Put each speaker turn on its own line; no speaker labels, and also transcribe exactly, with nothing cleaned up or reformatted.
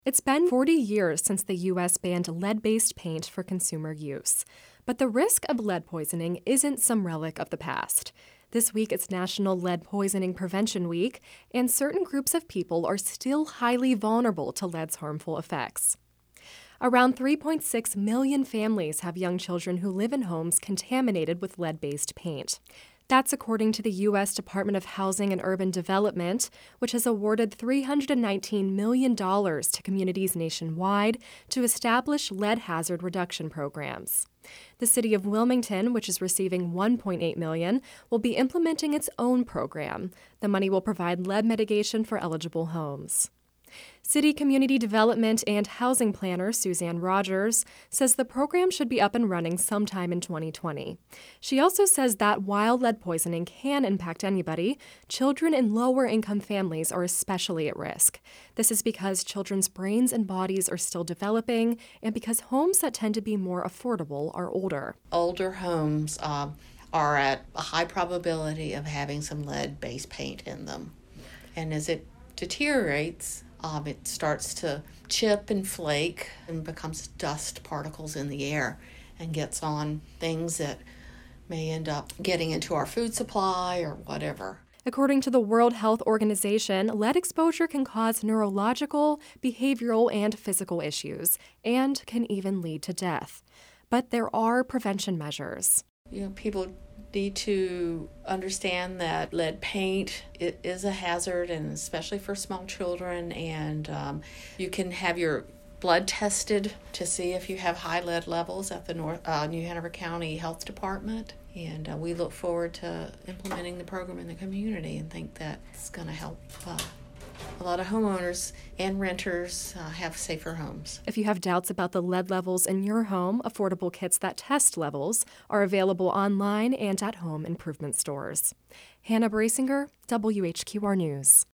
It's been forty years since the U S banned lead-based paint for consumer use. But the risk of lead poisoning isn't some relic of the past. This week it's National Lead Poisoning Prevention Week, and certain groups of people are still highly vulnerable to lead's harmful effects. Around three point six million families have young children who live in homes contaminated with lead-based paint. That's according to the U S Department of Housing and Urban Development, which has awarded three hundred nineteen million dollars to communities nationwide to establish lead hazard reduction programs. The city of Wilmington, which is receiving one point eight million dollars, will be implementing its own program. The money will provide lead mitigation for eligible homes. City Community Development and Housing Planner Suzanne Rogers says the program should be up and running sometime in twenty twenty. She also says that while lead poisoning can impact anybody, children in lower-income families are especially at risk. This is because children's brains and bodies are still developing and because homes that tend to be more affordable are older.
Older homes um, are at a high probability of having some lead-based paint in them. And as it deteriorates, Um, it starts to chip and flake and becomes dust particles in the air and gets on things that may end up getting into our food supply or whatever.
According to the World Health Organization, lead exposure can cause neurological, behavioral, and physical issues, and can even lead to death. But there are prevention measures.
You know, people need to understand that lead paint it is a hazard, and especially for small children. And um, you can have your blood tested to see if you have high lead levels at the North uh, New Hanover County Health Department. And uh, we look forward to implementing the program in the community and think that it's going to help uh, a lot of homeowners and renters uh, have safer homes.
If you have doubts about the lead levels in your home, affordable kits that test levels are available online and at home improvement stores. Hannah Brasinger, W H Q R News.